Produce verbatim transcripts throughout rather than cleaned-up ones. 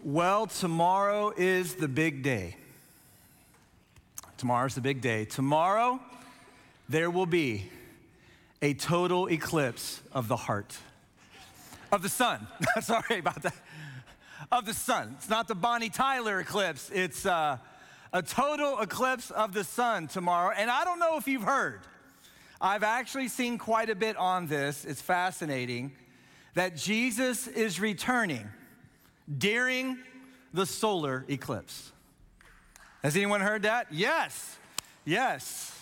Well, tomorrow is the big day. Tomorrow's the big day. Tomorrow, there will be a total eclipse of the heart. Of the sun. Sorry about that. Of the sun. It's not the Bonnie Tyler eclipse. It's uh, a total eclipse of the sun tomorrow. And I don't know if you've heard. I've actually seen quite a bit on this. It's fascinating that Jesus is returning during the solar eclipse. Has anyone heard that? Yes, yes.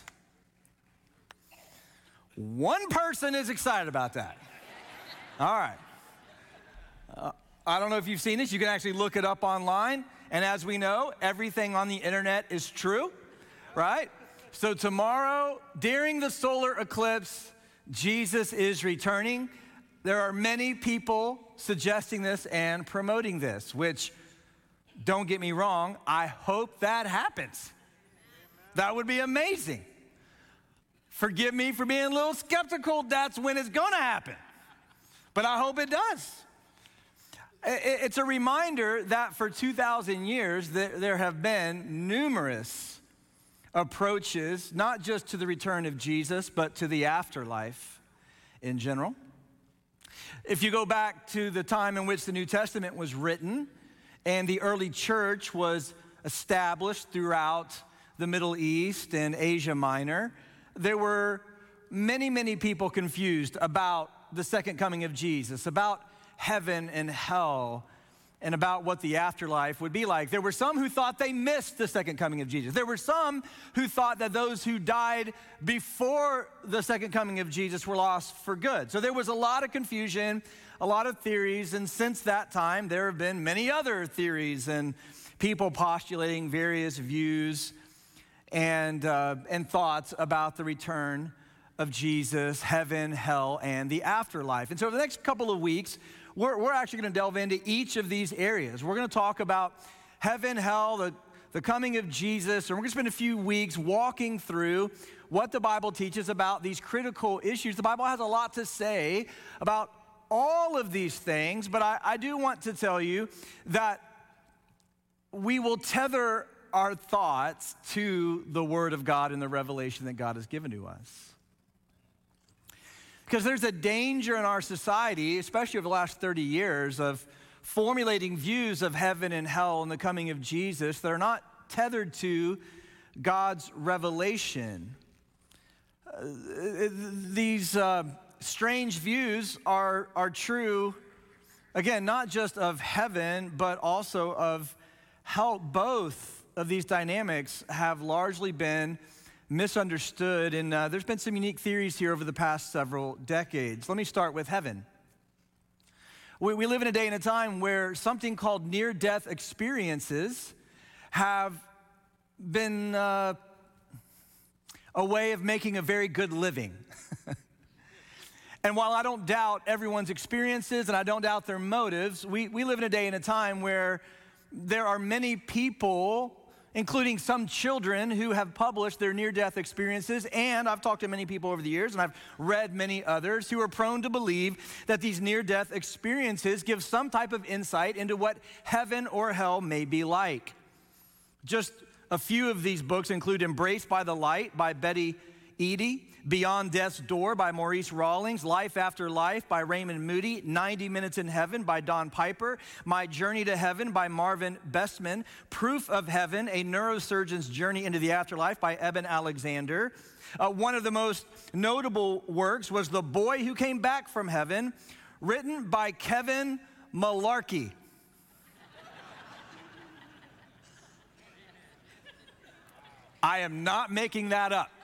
One person is excited about that. All right. Uh, I don't know if you've seen this. You can actually look it up online. And as we know, everything on the internet is true, right? So tomorrow, during the solar eclipse, Jesus is returning. There are many people suggesting this and promoting this, which, don't get me wrong, I hope that happens. That would be amazing. Forgive me for being a little skeptical. That's when it's going to happen. But I hope it does. It's a reminder that for two thousand years, there have been numerous approaches, not just to the return of Jesus, but to the afterlife in general. If you go back to the time in which the New Testament was written and the early church was established throughout the Middle East and Asia Minor, there were many, many people confused about the second coming of Jesus, about heaven and hell, and about what the afterlife would be like. There were some who thought they missed the second coming of Jesus. There were some who thought that those who died before the second coming of Jesus were lost for good. So there was a lot of confusion, a lot of theories, and since that time, there have been many other theories and people postulating various views and, uh, and thoughts about the return of Jesus, heaven, hell, and the afterlife. And so over the next couple of weeks, We're, we're actually going to delve into each of these areas. We're going to talk about heaven, hell, the, the coming of Jesus, and we're going to spend a few weeks walking through what the Bible teaches about these critical issues. The Bible has a lot to say about all of these things, but I, I do want to tell you that we will tether our thoughts to the Word of God and the revelation that God has given to us. Because there's a danger in our society, especially over the last thirty years, of formulating views of heaven and hell and the coming of Jesus that are not tethered to God's revelation. Uh, these uh, strange views are, are true, again, not just of heaven, but also of hell. Both of these dynamics have largely been misunderstood, and uh, there's been some unique theories here over the past several decades. Let me start with heaven. We, we live in a day and a time where something called near-death experiences have been uh, a way of making a very good living. And while I don't doubt everyone's experiences and I don't doubt their motives, we, we live in a day and a time where there are many people, including some children, who have published their near-death experiences. And I've talked to many people over the years, and I've read many others who are prone to believe that these near-death experiences give some type of insight into what heaven or hell may be like. Just a few of these books include Embraced by the Light by Betty Eadie, Beyond Death's Door by Maurice Rawlings, Life After Life by Raymond Moody, ninety minutes in Heaven by Don Piper, My Journey to Heaven by Marvin Bestman, Proof of Heaven, A Neurosurgeon's Journey into the Afterlife by Eben Alexander. Uh, one of the most notable works was The Boy Who Came Back from Heaven, written by Kevin Malarkey. I am not making that up.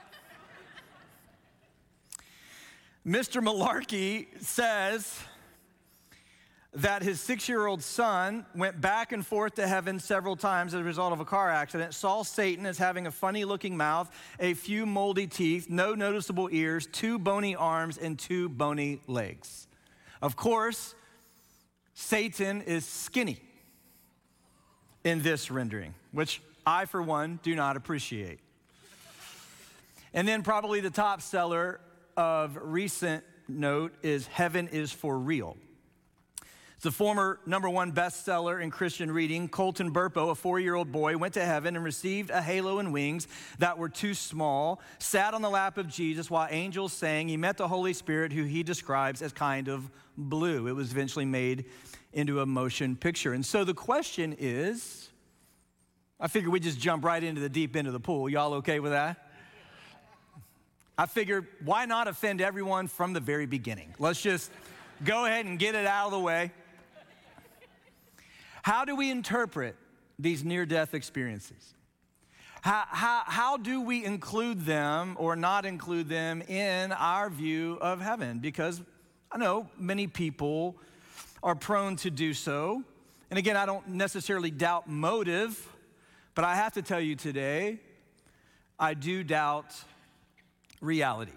Mister Malarkey says that his six-year-old son went back and forth to heaven several times as a result of a car accident, saw Satan as having a funny-looking mouth, a few moldy teeth, no noticeable ears, two bony arms, and two bony legs. Of course, Satan is skinny in this rendering, which I, for one, do not appreciate. And then probably the top seller of recent note is Heaven is for Real. It's a former number one bestseller in Christian reading. Colton Burpo, a four-year-old boy, went to heaven and received a halo and wings that were too small, sat on the lap of Jesus while angels sang. He met the Holy Spirit, who he describes as kind of blue. It was eventually made into a motion picture. And so the question is, I figure we just jump right into the deep end of the pool. Y'all okay with that? I figured, why not offend everyone from the very beginning? Let's just go ahead and get it out of the way. How do we interpret these near-death experiences? How, how, how do we include them or not include them in our view of heaven? Because I know many people are prone to do so. And again, I don't necessarily doubt motive, but I have to tell you today, I do doubt reality.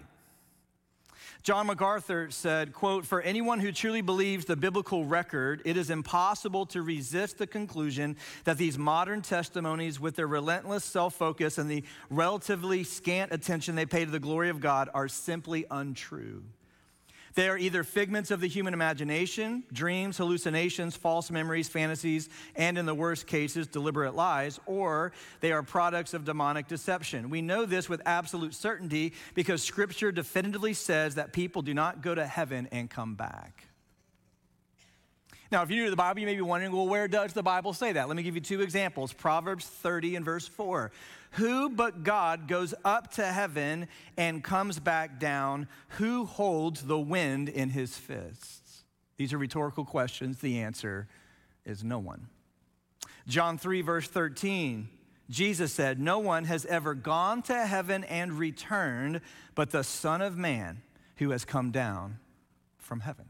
John MacArthur said, quote, "For anyone who truly believes the biblical record, it is impossible to resist the conclusion that these modern testimonies, with their relentless self-focus and the relatively scant attention they pay to the glory of God, are simply untrue. They are either figments of the human imagination, dreams, hallucinations, false memories, fantasies, and in the worst cases, deliberate lies, or they are products of demonic deception. We know this with absolute certainty because Scripture definitively says that people do not go to heaven and come back." Now, if you're new to the Bible, you may be wondering, well, where does the Bible say that? Let me give you two examples. Proverbs thirty and verse four. "Who but God goes up to heaven and comes back down? Who holds the wind in his fists?" These are rhetorical questions. The answer is no one. John three, verse thirteen. Jesus said, "No one has ever gone to heaven and returned, but the Son of Man who has come down from heaven."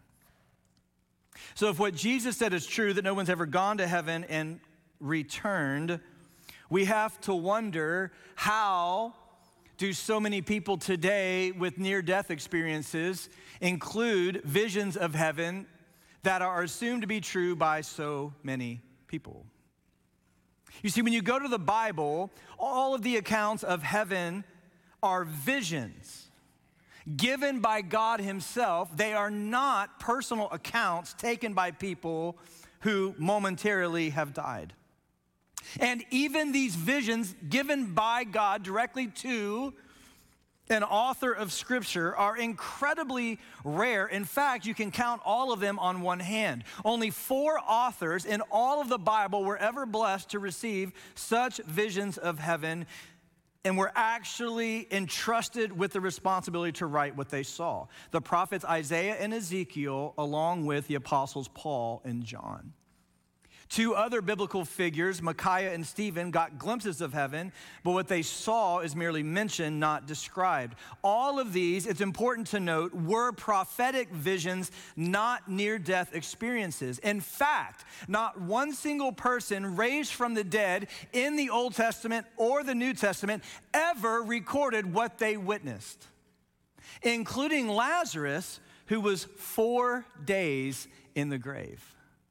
So if what Jesus said is true, that no one's ever gone to heaven and returned, we have to wonder, how do so many people today with near-death experiences include visions of heaven that are assumed to be true by so many people? You see, when you go to the Bible, all of the accounts of heaven are visions given by God himself. They are not personal accounts taken by people who momentarily have died. And even these visions given by God directly to an author of Scripture are incredibly rare. In fact, you can count all of them on one hand. Only four authors in all of the Bible were ever blessed to receive such visions of heaven, and were actually entrusted with the responsibility to write what they saw. The prophets Isaiah and Ezekiel, along with the apostles Paul and John. Two other biblical figures, Micaiah and Stephen, got glimpses of heaven, but what they saw is merely mentioned, not described. All of these, it's important to note, were prophetic visions, not near-death experiences. In fact, not one single person raised from the dead in the Old Testament or the New Testament ever recorded what they witnessed, including Lazarus, who was four days in the grave.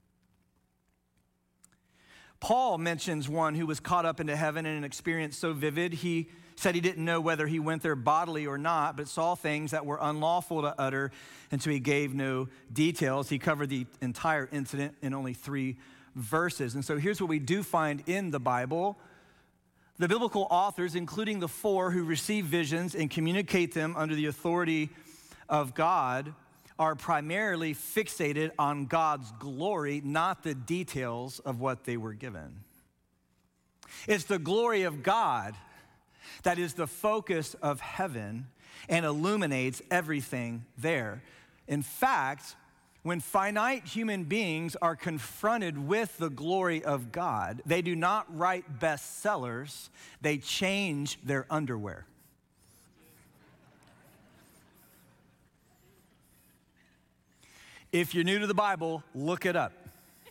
Paul mentions one who was caught up into heaven in an experience so vivid, he said he didn't know whether he went there bodily or not, but saw things that were unlawful to utter, and so he gave no details. He covered the entire incident in only three verses. And so here's what we do find in the Bible. The biblical authors, including the four who receive visions and communicate them under the authority of God, are primarily fixated on God's glory, not the details of what they were given. It's the glory of God that is the focus of heaven and illuminates everything there. In fact, when finite human beings are confronted with the glory of God, they do not write bestsellers, they change their underwear. If you're new to the Bible, look it up.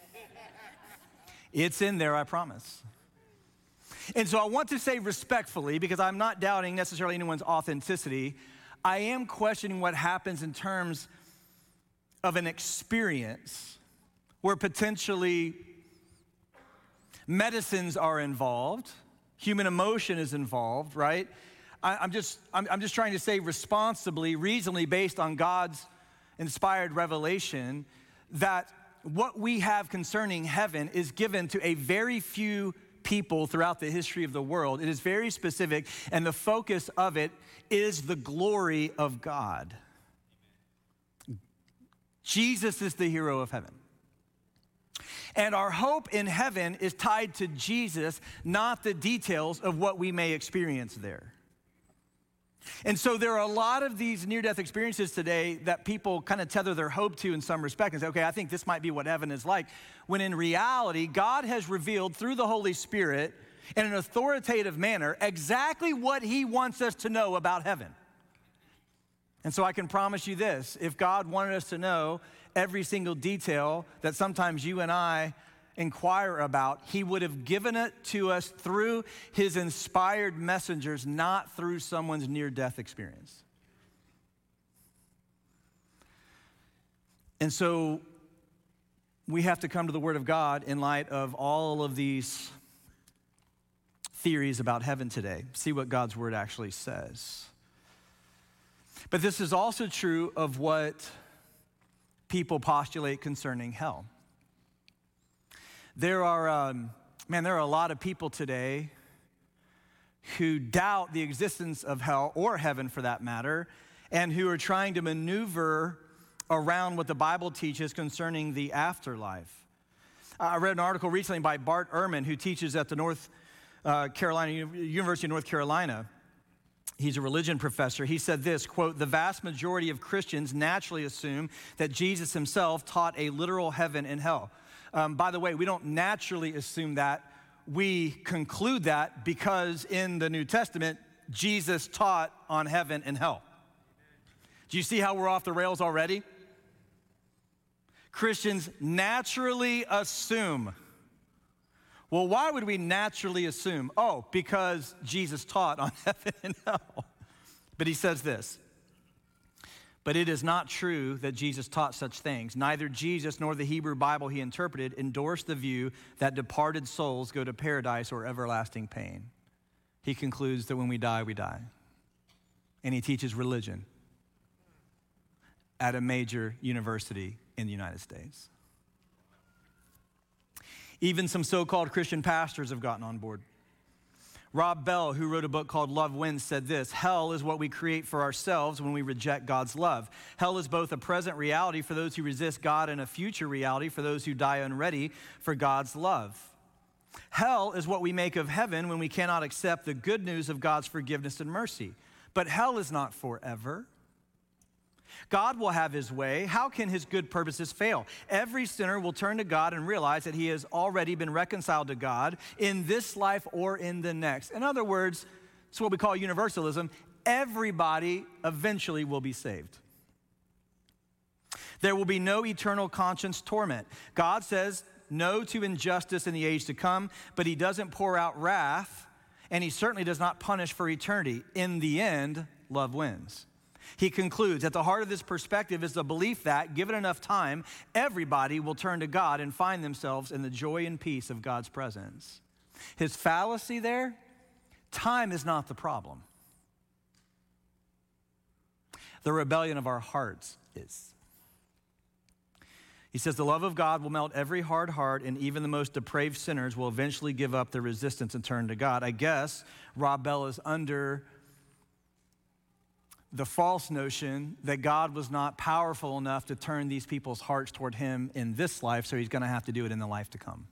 It's in there, I promise. And so I want to say respectfully, because I'm not doubting necessarily anyone's authenticity, I am questioning what happens in terms of an experience where potentially medicines are involved, human emotion is involved, right? I, I'm just, I'm, I'm just trying to say responsibly, reasonably based on God's inspired revelation, that what we have concerning heaven is given to a very few people throughout the history of the world. It is very specific, and the focus of it is the glory of God. Jesus is the hero of heaven. And our hope in heaven is tied to Jesus, not the details of what we may experience there. And so there are a lot of these near-death experiences today that people kind of tether their hope to in some respect and say, okay, I think this might be what heaven is like. When in reality, God has revealed through the Holy Spirit in an authoritative manner exactly what he wants us to know about heaven. And so I can promise you this, if God wanted us to know every single detail that sometimes you and I inquire about, he would have given it to us through his inspired messengers, not through someone's near-death experience. And so we have to come to the Word of God in light of all of these theories about heaven today, see what God's Word actually says. But this is also true of what people postulate concerning hell. There are, um, man, there are a lot of people today who doubt the existence of hell or heaven for that matter, and who are trying to maneuver around what the Bible teaches concerning the afterlife. I read an article recently by Bart Ehrman, who teaches at the North uh, Carolina University of North Carolina. He's a religion professor. He said this, quote, "The vast majority of Christians naturally assume that Jesus himself taught a literal heaven and hell." Um, by the way, we don't naturally assume that. We conclude that because in the New Testament, Jesus taught on heaven and hell. Do you see how we're off the rails already? Christians naturally assume. Well, why would we naturally assume? Oh, because Jesus taught on heaven and hell. But he says this, "But it is not true that Jesus taught such things. Neither Jesus nor the Hebrew Bible he interpreted endorsed the view that departed souls go to paradise or everlasting pain." He concludes that when we die, we die. And he teaches religion at a major university in the United States. Even some so-called Christian pastors have gotten on board. Rob Bell, who wrote a book called Love Wins, said this, "Hell is what we create for ourselves when we reject God's love. Hell is both a present reality for those who resist God and a future reality for those who die unready for God's love. Hell is what we make of heaven when we cannot accept the good news of God's forgiveness and mercy. But hell is not forever. God will have his way. How can his good purposes fail? Every sinner will turn to God and realize that he has already been reconciled to God in this life or in the next." In other words, it's what we call universalism. Everybody eventually will be saved. There will be no eternal conscience torment. God says no to injustice in the age to come, but he doesn't pour out wrath, and he certainly does not punish for eternity. In the end, love wins. He concludes, at the heart of this perspective is the belief that, given enough time, everybody will turn to God and find themselves in the joy and peace of God's presence. His fallacy there, time is not the problem. The rebellion of our hearts is. He says, the love of God will melt every hard heart, and even the most depraved sinners will eventually give up their resistance and turn to God. I guess Rob Bell is under the false notion that God was not powerful enough to turn these people's hearts toward him in this life, so he's going to have to do it in the life to come.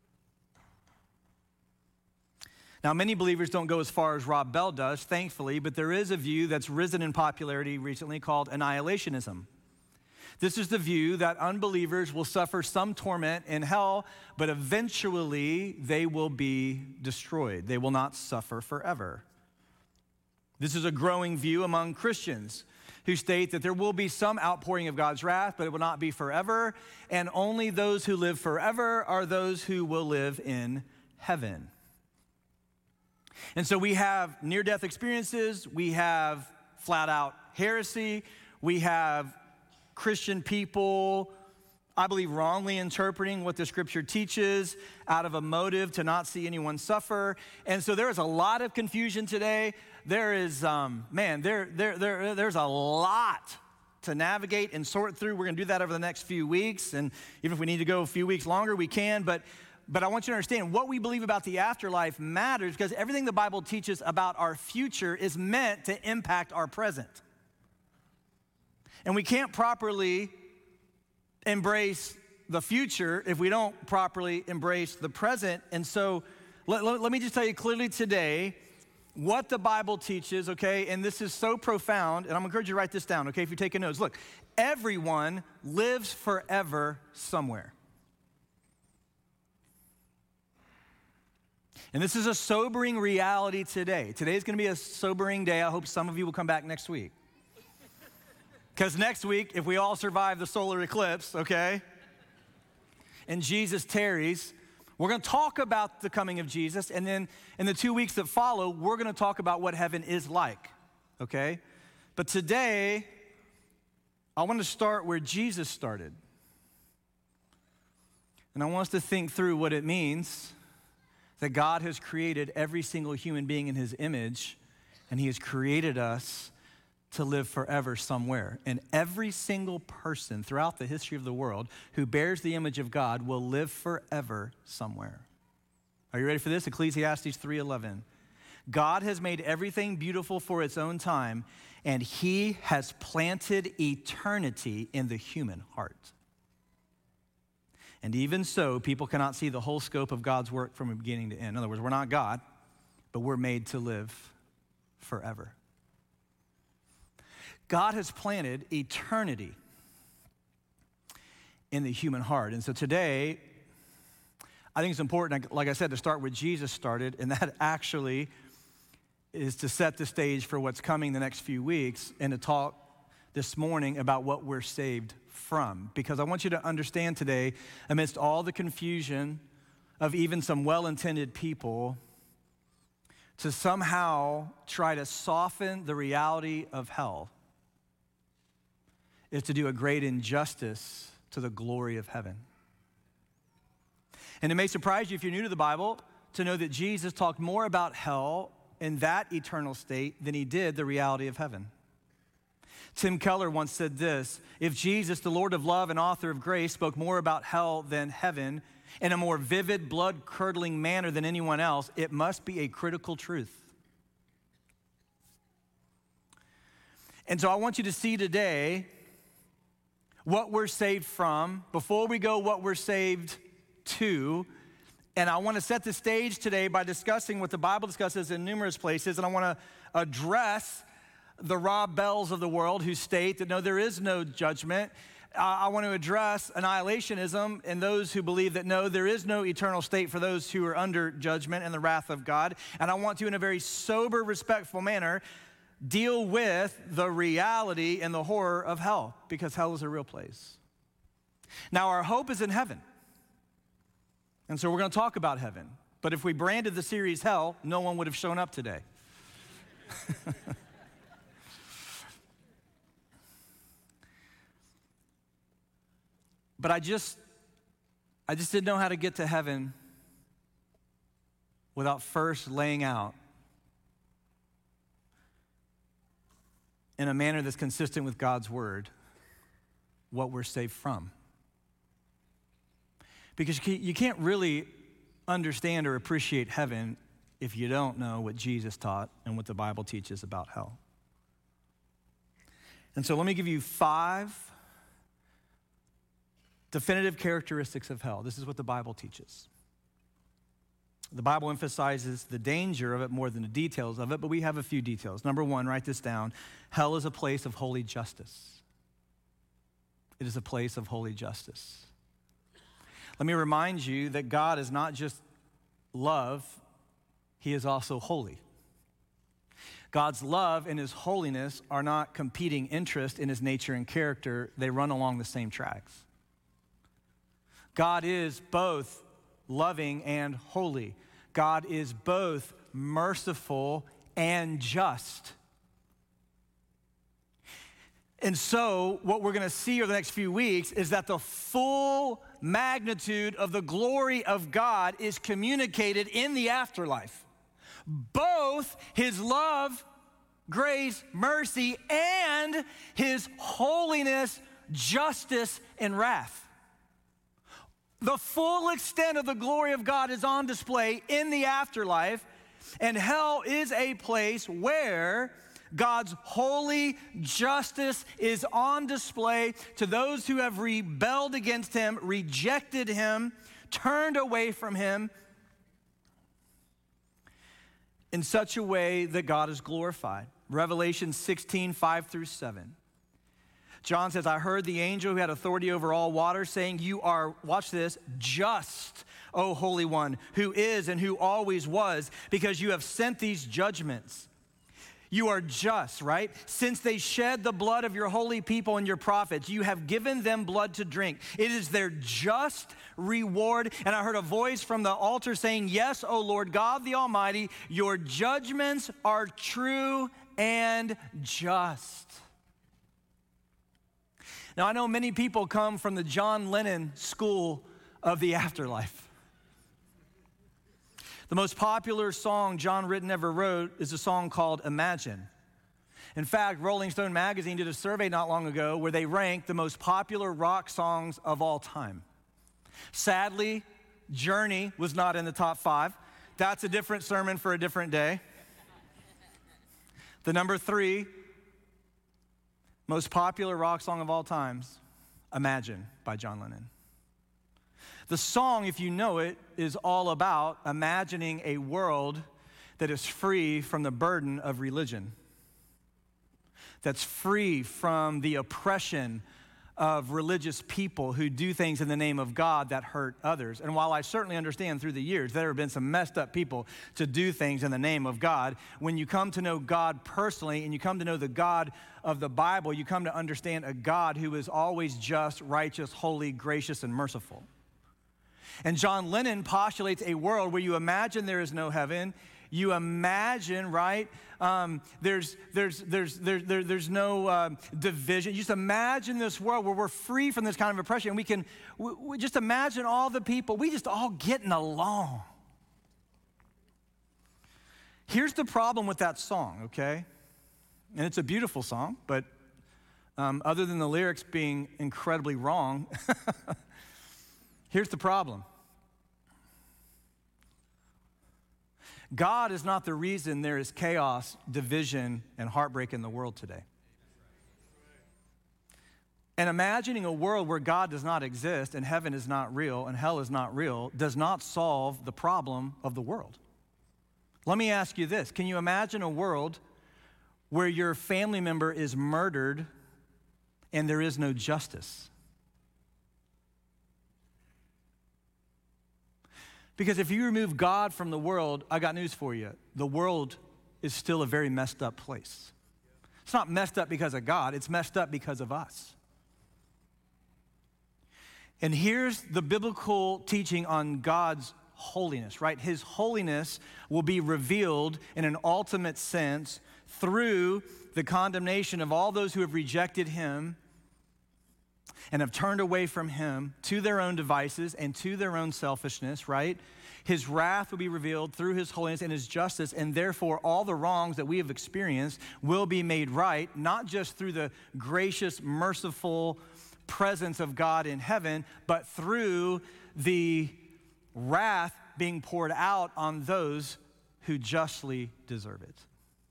Now, many believers don't go as far as Rob Bell does, thankfully, but there is a view that's risen in popularity recently called annihilationism. This is the view that unbelievers will suffer some torment in hell, but eventually they will be destroyed. They will not suffer forever. This is a growing view among Christians who state that there will be some outpouring of God's wrath, but it will not be forever, and only those who live forever are those who will live in heaven. And so we have near-death experiences, we have flat-out heresy, we have Christian people, I believe, wrongly interpreting what the scripture teaches out of a motive to not see anyone suffer. And so there is a lot of confusion today. There is, um, man, there, there, there, there's a lot to navigate and sort through. We're going to do that over the next few weeks, and even if we need to go a few weeks longer, we can. But, but I want you to understand what we believe about the afterlife matters because everything the Bible teaches about our future is meant to impact our present. And we can't properly embrace the future if we don't properly embrace the present. And so let, let, let me just tell you clearly today what the Bible teaches, okay? And this is so profound, and I'm gonna encourage you to write this down, okay, if you're taking notes. Look, everyone lives forever somewhere. And this is a sobering reality today. Today's gonna be a sobering day. I hope some of you will come back next week. Because next week, if we all survive the solar eclipse, okay, and Jesus tarries, we're going to talk about the coming of Jesus, and then in the two weeks that follow, we're going to talk about what heaven is like, okay? But today, I want to start where Jesus started. And I want us to think through what it means that God has created every single human being in his image, and he has created us to live forever somewhere. And every single person throughout the history of the world who bears the image of God will live forever somewhere. Are you ready for this? Ecclesiastes three eleven. God has made everything beautiful for its own time, and he has planted eternity in the human heart. And even so, people cannot see the whole scope of God's work from beginning to end. In other words, we're not God, but we're made to live forever. God has planted eternity in the human heart. And so today, I think it's important, like I said, to start where Jesus started, and that actually is to set the stage for what's coming the next few weeks and to talk this morning about what we're saved from. Because I want you to understand today, amidst all the confusion of even some well-intended people, to somehow try to soften the reality of hell is to do a great injustice to the glory of heaven. And it may surprise you if you're new to the Bible to know that Jesus talked more about hell in that eternal state than he did the reality of heaven. Tim Keller once said this: if Jesus, the Lord of love and author of grace, spoke more about hell than heaven in a more vivid, blood-curdling manner than anyone else, it must be a critical truth. And so I want you to see today what we're saved from, before we go what we're saved to. And I want to set the stage today by discussing what the Bible discusses in numerous places, and I want to address the Rob Bells of the world who state that no, there is no judgment. Uh, I want to address annihilationism and those who believe that no, there is no eternal state for those who are under judgment and the wrath of God. And I want to, in a very sober, respectful manner, deal with the reality and the horror of hell, because hell is a real place. Now, our hope is in heaven. And so we're going to talk about heaven. But if we branded the series hell, no one would have shown up today. But I just, I just didn't know how to get to heaven without first laying out in a manner that's consistent with God's word what we're saved from. Because you can't really understand or appreciate heaven if you don't know what Jesus taught and what the Bible teaches about hell. And so let me give you five definitive characteristics of hell. This is what the Bible teaches. The Bible emphasizes the danger of it more than the details of it, but we have a few details. Number one, write this down. Hell is a place of holy justice. It is a place of holy justice. Let me remind you that God is not just love, he is also holy. God's love and his holiness are not competing interests in his nature and character. They run along the same tracks. God is both loving and holy. God is both merciful and just. And so what we're going to see over the next few weeks is that the full magnitude of the glory of God is communicated in the afterlife. Both his love grace, mercy, and his holiness, justice, and wrath. The full extent of the glory of God is on display in the afterlife, and hell is a place where God's holy justice is on display to those who have rebelled against him, rejected him, turned away from him in such a way that God is glorified. Revelation sixteen, five through seven. John says, I heard the angel who had authority over all waters saying, you are, watch this, just, O Holy One, who is and who always was, because you have sent these judgments. You are just, right? Since they shed the blood of your holy people and your prophets, you have given them blood to drink. It is their just reward. And I heard a voice from the altar saying, yes, O Lord God the Almighty, your judgments are true and just. Now, I know many people come from the John Lennon school of the afterlife. The most popular song John Written ever wrote is a song called Imagine. In fact, Rolling Stone magazine did a survey not long ago where they ranked the most popular rock songs of all time. Sadly, Journey was not in the top five. That's a different sermon for a different day. The number three most popular rock song of all times, Imagine by John Lennon. The song, if you know it, is all about imagining a world that is free from the burden of religion, that's free from the oppression of religious people who do things in the name of God that hurt others. And while I certainly understand through the years there have been some messed up people to do things in the name of God, when you come to know God personally and you come to know the God of the Bible, you come to understand a God who is always just, righteous, holy, gracious, and merciful. And John Lennon postulates a world where you imagine there is no heaven. You imagine, right? Um, there's, there's, there's, there's, there, there's no uh, division. You just imagine this world where we're free from this kind of oppression. We can we, we just imagine all the people. We just all getting along. Here's the problem with that song, okay? And it's a beautiful song, but um, other than the lyrics being incredibly wrong, here's the problem. God is not the reason there is chaos, division, and heartbreak in the world today. And imagining a world where God does not exist and heaven is not real and hell is not real does not solve the problem of the world. Let me ask you this. Can you imagine a world where your family member is murdered and there is no justice? Because if you remove God from the world, I got news for you. The world is still a very messed up place. It's not messed up because of God. It's messed up because of us. And here's the biblical teaching on God's holiness, right? His holiness will be revealed in an ultimate sense through the condemnation of all those who have rejected him and have turned away from him to their own devices and to their own selfishness, right? His wrath will be revealed through his holiness and his justice, and therefore all the wrongs that we have experienced will be made right, not just through the gracious, merciful presence of God in heaven, but through the wrath being poured out on those who justly deserve it.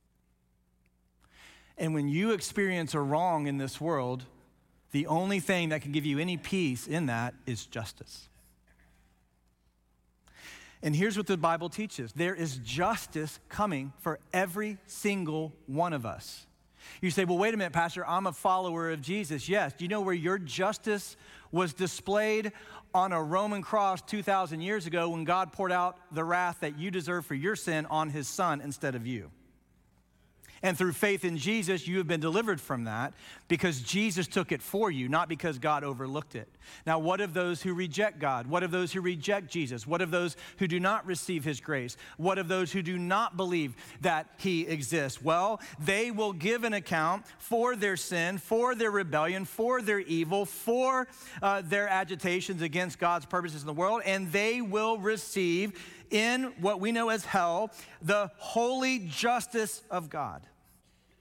And when you experience a wrong in this world, the only thing that can give you any peace in that is justice. And here's what the Bible teaches. There is justice coming for every single one of us. You say, well, wait a minute, Pastor, I'm a follower of Jesus. Yes, do you know where your justice was displayed? On a Roman cross two thousand years ago when God poured out the wrath that you deserve for your sin on his son instead of you. And through faith in Jesus, you have been delivered from that because Jesus took it for you, not because God overlooked it. Now, what of those who reject God? What of those who reject Jesus? What of those who do not receive his grace? What of those who do not believe that he exists? Well, they will give an account for their sin, for their rebellion, for their evil, for uh, their agitations against God's purposes in the world, and they will receive in what we know as hell, the holy justice of God.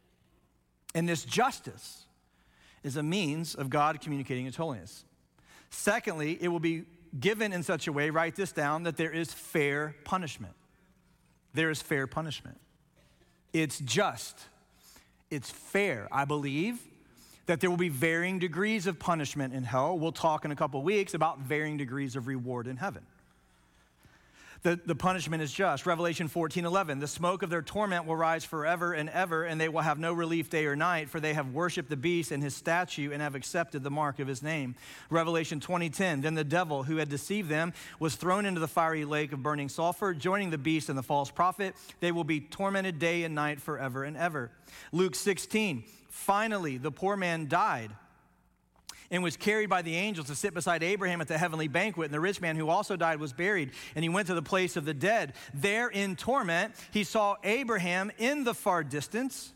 And this justice is a means of God communicating his holiness. Secondly, it will be given in such a way, write this down, that there is fair punishment. There is fair punishment. It's just. It's fair. I believe that there will be varying degrees of punishment in hell. We'll talk in a couple weeks about varying degrees of reward in heaven. The, the punishment is just. Revelation fourteen eleven, the smoke of their torment will rise forever and ever, and they will have no relief day or night, for they have worshiped the beast and his statue and have accepted the mark of his name. Revelation twenty ten, then the devil who had deceived them was thrown into the fiery lake of burning sulfur, joining the beast and the false prophet. They will be tormented day and night forever and ever. Luke sixteen, finally the poor man died and was carried by the angels to sit beside Abraham at the heavenly banquet. And the rich man who also died was buried, and he went to the place of the dead. There in torment, he saw Abraham in the far distance.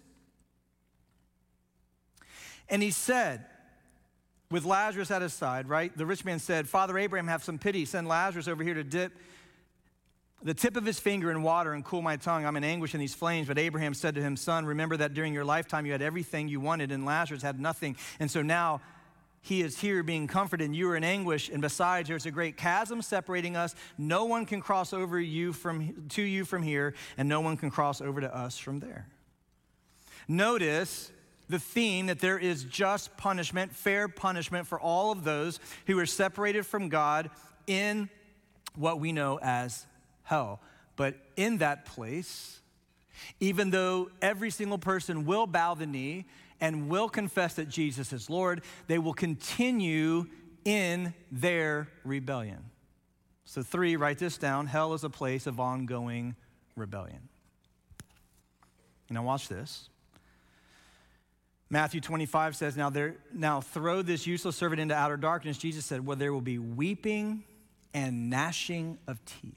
And he said, with Lazarus at his side, right? The rich man said, Father Abraham, have some pity. Send Lazarus over here to dip the tip of his finger in water and cool my tongue. I'm in anguish in these flames. But Abraham said to him, Son, remember that during your lifetime you had everything you wanted, and Lazarus had nothing. And so now he is here being comforted, and you are in anguish, and besides, there's a great chasm separating us. No one can cross over you from to you from here, and no one can cross over to us from there. Notice the theme that there is just punishment, fair punishment for all of those who are separated from God in what we know as hell. But in that place, even though every single person will bow the knee and will confess that Jesus is Lord, they will continue in their rebellion. So three, write this down. Hell is a place of ongoing rebellion. Now watch this. Matthew twenty-five says, now, there, now throw this useless servant into outer darkness. Jesus said, well, there will be weeping and gnashing of teeth.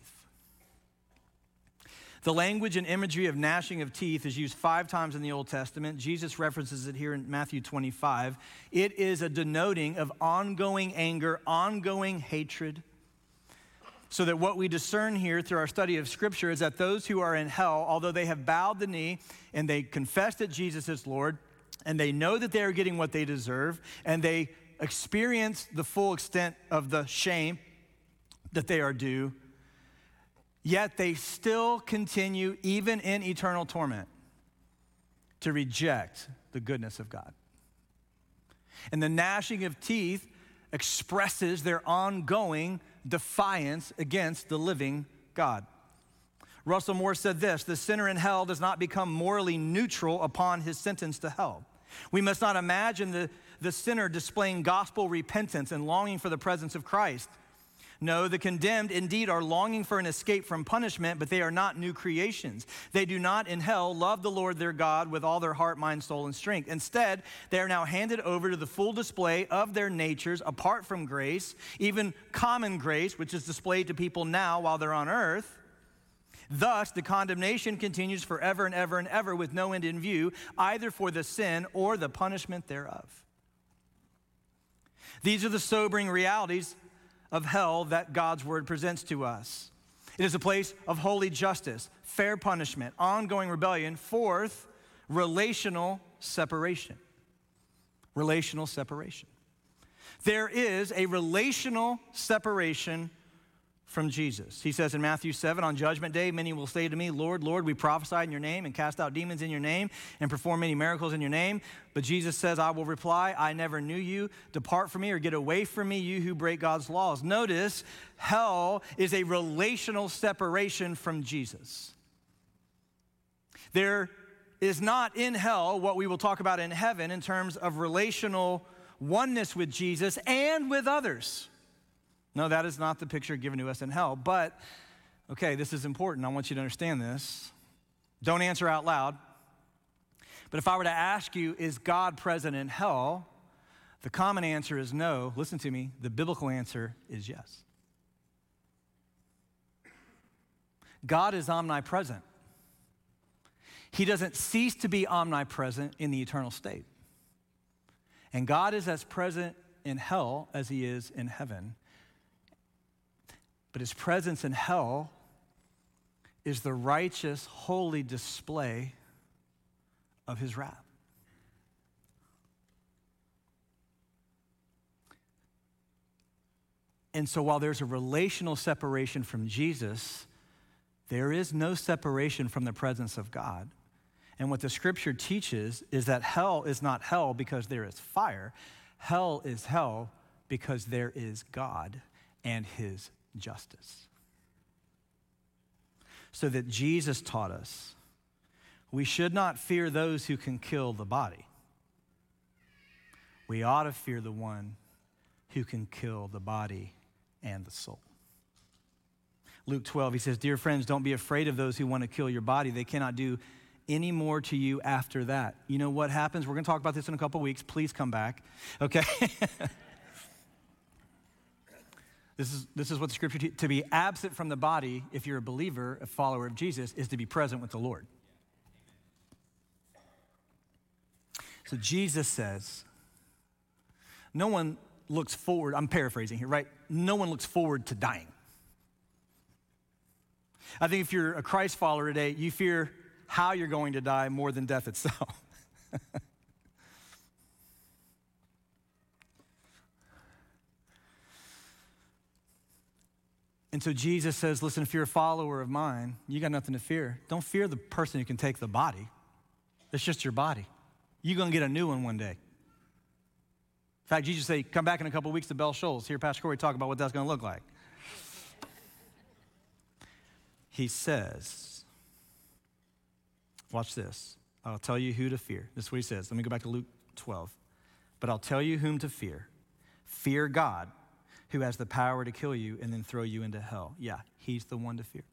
The language and imagery of gnashing of teeth is used five times in the Old Testament. Jesus references it here in Matthew twenty-five. It is a denoting of ongoing anger, ongoing hatred. So that what we discern here through our study of Scripture is that those who are in hell, although they have bowed the knee and they confess that Jesus is Lord, and they know that they are getting what they deserve, and they experience the full extent of the shame that they are due, yet they still continue, even in eternal torment, to reject the goodness of God. And the gnashing of teeth expresses their ongoing defiance against the living God. Russell Moore said this, the sinner in hell does not become morally neutral upon his sentence to hell. We must not imagine the, the sinner displaying gospel repentance and longing for the presence of Christ. No, the condemned indeed are longing for an escape from punishment, but they are not new creations. They do not in hell love the Lord their God with all their heart, mind, soul, and strength. Instead, they are now handed over to the full display of their natures apart from grace, even common grace, which is displayed to people now while they're on earth. Thus, the condemnation continues forever and ever and ever with no end in view, either for the sin or the punishment thereof. These are the sobering realities of hell that God's word presents to us. It is a place of holy justice, fair punishment, ongoing rebellion. Fourth, relational separation. Relational separation. There is a relational separation from Jesus. He says in Matthew seven, on judgment day, many will say to me, Lord, Lord, we prophesied in your name and cast out demons in your name and performed many miracles in your name. But Jesus says, I will reply, I never knew you. Depart from me or get away from me, you who break God's laws. Notice, hell is a relational separation from Jesus. There is not in hell what we will talk about in heaven in terms of relational oneness with Jesus and with others. No, that is not the picture given to us in hell. But, okay, this is important. I want you to understand this. Don't answer out loud. But if I were to ask you, is God present in hell? The common answer is no. Listen to me. The biblical answer is yes. God is omnipresent. He doesn't cease to be omnipresent in the eternal state. And God is as present in hell as he is in heaven. But his presence in hell is the righteous, holy display of his wrath. And so while there's a relational separation from Jesus, there is no separation from the presence of God. And what the scripture teaches is that hell is not hell because there is fire. Hell is hell because there is God and his justice. So that Jesus taught us we should not fear those who can kill the body. We ought to fear the one who can kill the body and the soul. Luke twelve, he says, dear friends, don't be afraid of those who want to kill your body. They cannot do any more to you after that. You know what happens? We're going to talk about this in a couple weeks. Please come back, okay? This is, this is what the scripture, te- to be absent from the body, if you're a believer, a follower of Jesus, is to be present with the Lord. So Jesus says, no one looks forward, I'm paraphrasing here, right? No one looks forward to dying. I think if you're a Christ follower today, you fear how you're going to die more than death itself. And so Jesus says, listen, if you're a follower of mine, you got nothing to fear. Don't fear the person who can take the body. It's just your body. You're going to get a new one one day. In fact, Jesus said, come back in a couple of weeks to Bell Shoals. Hear Pastor Corey talk about what that's going to look like. He says, watch this. I'll tell you who to fear. This is what he says. Let me go back to Luke twelve. But I'll tell you whom to fear. Fear God, who has the power to kill you and then throw you into hell. Yeah, he's the one to fear.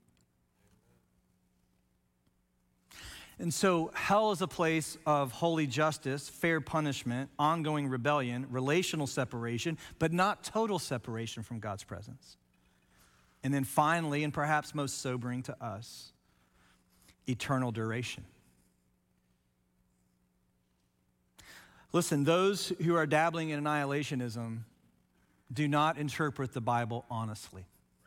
And so hell is a place of holy justice, fair punishment, ongoing rebellion, relational separation, but not total separation from God's presence. And then finally, and perhaps most sobering to us, eternal duration. Listen, those who are dabbling in annihilationism do not interpret the Bible honestly.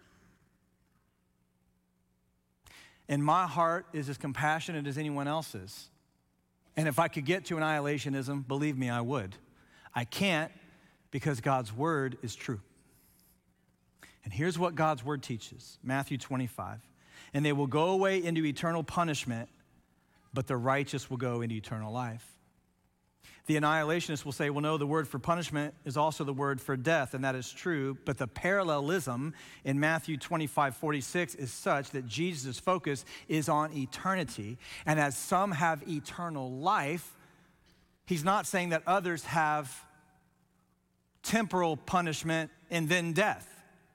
And my heart is as compassionate as anyone else's. And if I could get to annihilationism, believe me, I would. I can't because God's word is true. And here's what God's word teaches, Matthew twenty-five. And they will go away into eternal punishment, but the righteous will go into eternal life. The annihilationists will say, well, no, the word for punishment is also the word for death, and that is true, but the parallelism in Matthew twenty-five forty-six is such that Jesus' focus is on eternity, and as some have eternal life, he's not saying that others have temporal punishment and then death.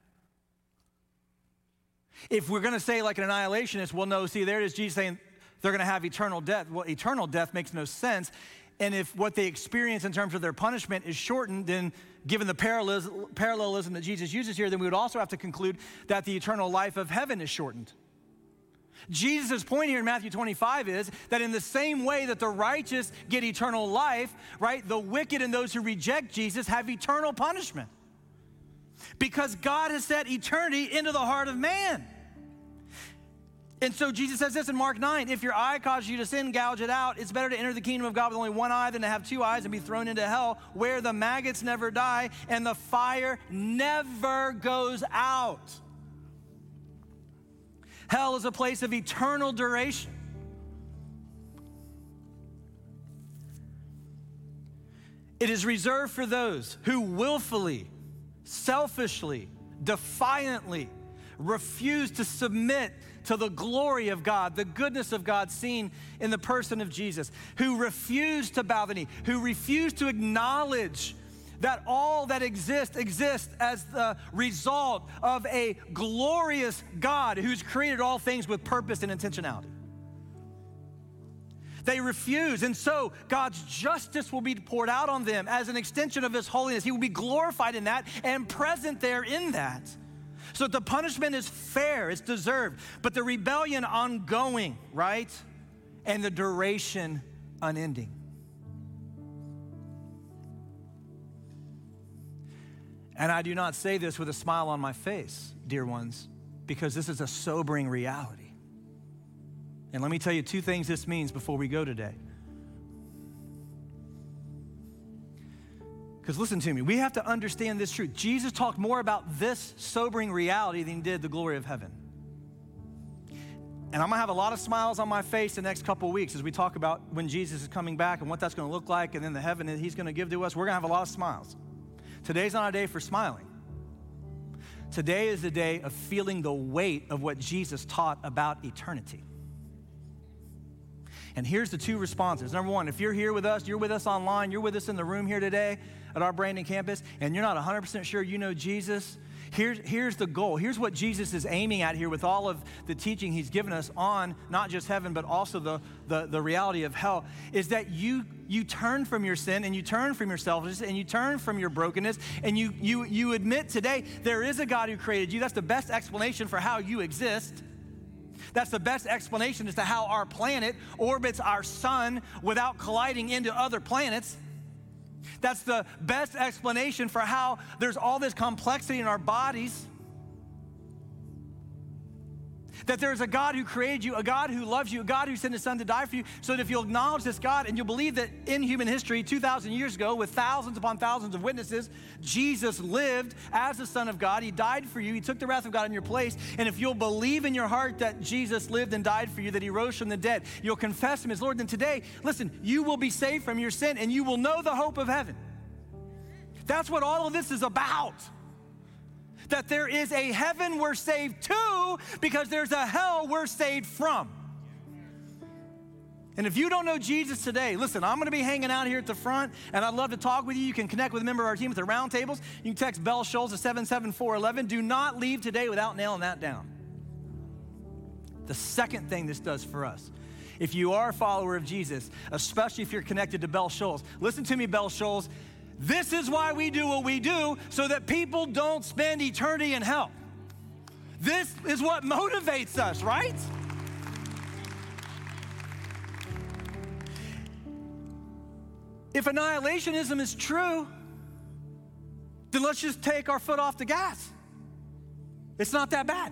If we're gonna say like an annihilationist, well, no, see, there it is, Jesus saying they're gonna have eternal death. Well, eternal death makes no sense. And if what they experience in terms of their punishment is shortened, then given the parallelism that Jesus uses here, then we would also have to conclude that the eternal life of heaven is shortened. Jesus' point here in Matthew twenty-five is that in the same way that the righteous get eternal life, right, the wicked and those who reject Jesus have eternal punishment. Because God has set eternity into the heart of man. And so Jesus says this in Mark nine, if your eye causes you to sin, gouge it out. It's better to enter the kingdom of God with only one eye than to have two eyes and be thrown into hell, where the maggots never die and the fire never goes out. Hell is a place of eternal duration. It is reserved for those who willfully, selfishly, defiantly refuse to submit to the glory of God, the goodness of God seen in the person of Jesus, who refuse to bow the knee, who refuse to acknowledge that all that exists exists as the result of a glorious God who's created all things with purpose and intentionality. They refuse, and so God's justice will be poured out on them as an extension of his holiness. He will be glorified in that and present there in that. So the punishment is fair, it's deserved, but the rebellion ongoing, right? And the duration unending. And I do not say this with a smile on my face, dear ones, because this is a sobering reality. And let me tell you two things this means before we go today. Because listen to me, we have to understand this truth. Jesus talked more about this sobering reality than he did the glory of heaven. And I'm gonna have a lot of smiles on my face the next couple of weeks as we talk about when Jesus is coming back and what that's gonna look like and then the heaven that he's gonna give to us. We're gonna have a lot of smiles. Today's not a day for smiling. Today is the day of feeling the weight of what Jesus taught about eternity. And here's the two responses. Number one, if you're here with us, you're with us online, you're with us in the room here today at our Brandon campus, and you're not one hundred percent sure you know Jesus, Here's, here's the goal. Here's what Jesus is aiming at here with all of the teaching he's given us on not just heaven, but also the, the, the reality of hell, is that you, you turn from your sin and you turn from your selfishness and you turn from your brokenness and you, you, you admit today there is a God who created you. That's the best explanation for how you exist. That's the best explanation as to how our planet orbits our sun without colliding into other planets. That's the best explanation for how there's all this complexity in our bodies. That there's a God who created you, a God who loves you, a God who sent his son to die for you, so that if you'll acknowledge this God and you'll believe that in human history, two thousand years ago, with thousands upon thousands of witnesses, Jesus lived as the Son of God. He died for you. He took the wrath of God in your place. And if you'll believe in your heart that Jesus lived and died for you, that he rose from the dead, you'll confess him as Lord, then today, listen, you will be saved from your sin and you will know the hope of heaven. That's what all of this is about. That there is a heaven we're saved to because there's a hell we're saved from. And if you don't know Jesus today, listen, I'm gonna be hanging out here at the front and I'd love to talk with you. You can connect with a member of our team at the round tables. You can text Bell Scholes to seven seven four one one. Do not leave today without nailing that down. The second thing this does for us, if you are a follower of Jesus, especially if you're connected to Bell Scholes, listen to me, Bell Scholes. This is why we do what we do, so that people don't spend eternity in hell. This is what motivates us, right? If annihilationism is true, then let's just take our foot off the gas. It's not that bad.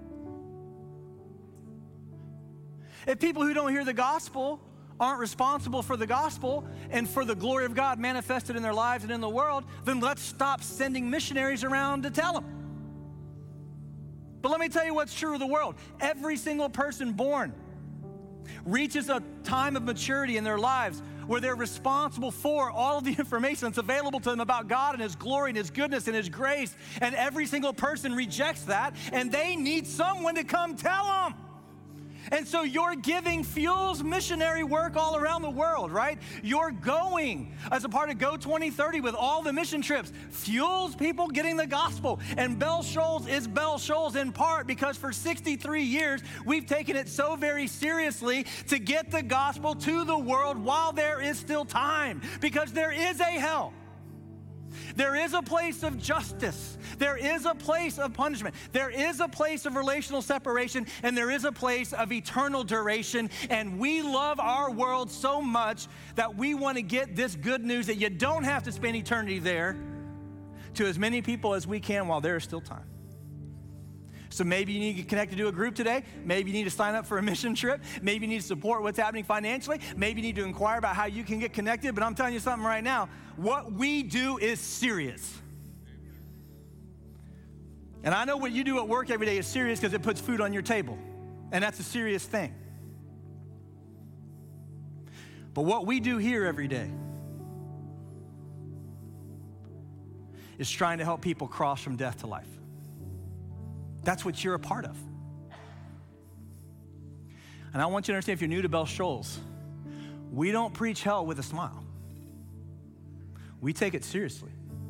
If people who don't hear the gospel aren't responsible for the gospel and for the glory of God manifested in their lives and in the world, then let's stop sending missionaries around to tell them. But let me tell you what's true of the world. Every single person born reaches a time of maturity in their lives where they're responsible for all of the information that's available to them about God and his glory and his goodness and his grace. And every single person rejects that, and they need someone to come tell them. And so your giving fuels missionary work all around the world, right? Your going as a part of Go twenty thirty with all the mission trips fuels people getting the gospel. And Bell Scholes is Bell Scholes in part because for sixty-three years, we've taken it so very seriously to get the gospel to the world while there is still time, because there is a hell. There is a place of justice. There is a place of punishment. There is a place of relational separation, and there is a place of eternal duration. And we love our world so much that we want to get this good news that you don't have to spend eternity there to as many people as we can while there is still time. So maybe you need to get connected to a group today. Maybe you need to sign up for a mission trip. Maybe you need to support what's happening financially. Maybe you need to inquire about how you can get connected. But I'm telling you something right now. What we do is serious. And I know what you do at work every day is serious because it puts food on your table. And that's a serious thing. But what we do here every day is trying to help people cross from death to life. That's what you're a part of. And I want you to understand, if you're new to Bell Scholes, we don't preach hell with a smile. We take it seriously.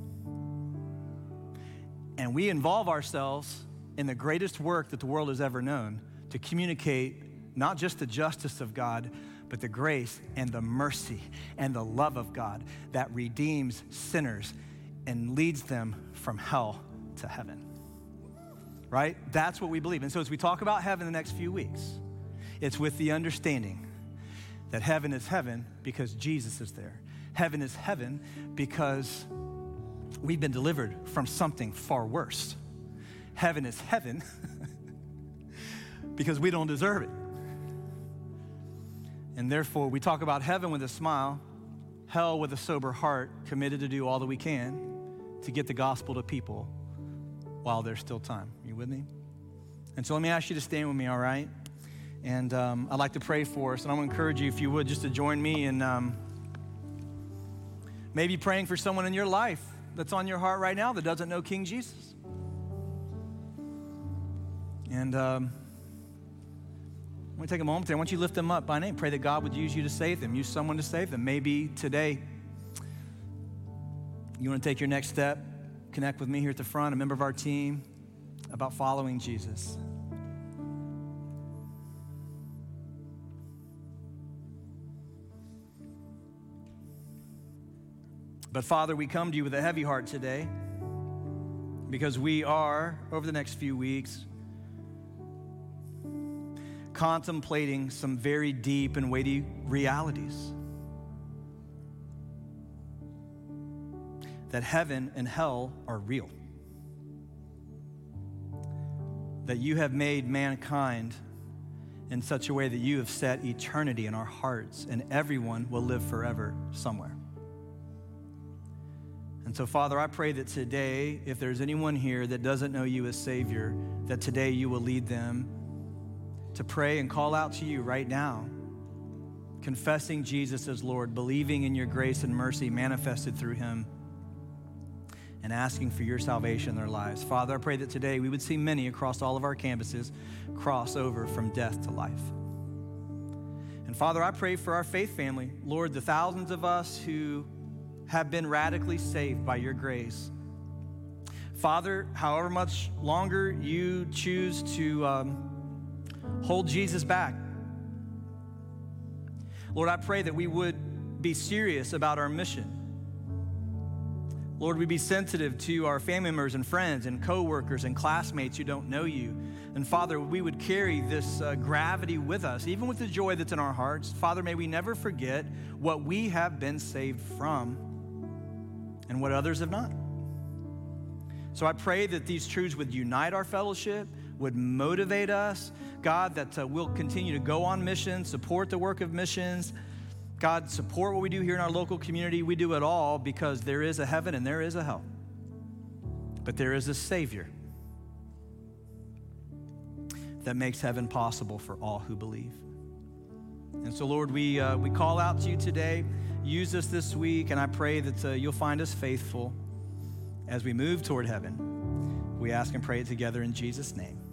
And we involve ourselves in the greatest work that the world has ever known to communicate not just the justice of God, but the grace and the mercy and the love of God that redeems sinners and leads them from hell to heaven. Right? That's what we believe. And so as we talk about heaven the next few weeks, it's with the understanding that heaven is heaven because Jesus is there. Heaven is heaven because we've been delivered from something far worse. Heaven is heaven because we don't deserve it. And therefore, we talk about heaven with a smile hell with a sober heart, committed to do all that we can to get the gospel to people while there's still time. Are you with me? And so let me ask you to stand with me, all right? And um, I'd like to pray for us, and I want to encourage you, if you would, just to join me in um, maybe praying for someone in your life that's on your heart right now that doesn't know King Jesus. And um, I want to take a moment there. I want you to lift them up by name. Pray that God would use you to save them, use someone to save them. Maybe today you want to take your next step, connect with me here at the front, a member of our team, about following Jesus. But Father, we come to you with a heavy heart today because we are, over the next few weeks, contemplating some very deep and weighty realities. That heaven and hell are real. That you have made mankind in such a way that you have set eternity in our hearts, and everyone will live forever somewhere. And so, Father, I pray that today, if there's anyone here that doesn't know you as Savior, that today you will lead them to pray and call out to you right now, confessing Jesus as Lord, believing in your grace and mercy manifested through him, and asking for your salvation in their lives. Father, I pray that today we would see many across all of our campuses cross over from death to life. And Father, I pray for our faith family. Lord, the thousands of us who have been radically saved by your grace. Father, however much longer you choose to um, hold Jesus back, Lord, I pray that we would be serious about our mission. Lord, we be sensitive to our family members and friends and coworkers and classmates who don't know you. And Father, we would carry this uh, gravity with us, even with the joy that's in our hearts. Father, may we never forget what we have been saved from and what others have not. So I pray that these truths would unite our fellowship, would motivate us. God, that uh, we'll continue to go on missions, support the work of missions. God, support what we do here in our local community. We do it all because there is a heaven and there is a hell. But there is a Savior that makes heaven possible for all who believe. And so, Lord, we uh, we call out to you today. Use us this week, and I pray that uh, you'll find us faithful as we move toward heaven. We ask and pray it together in Jesus' name.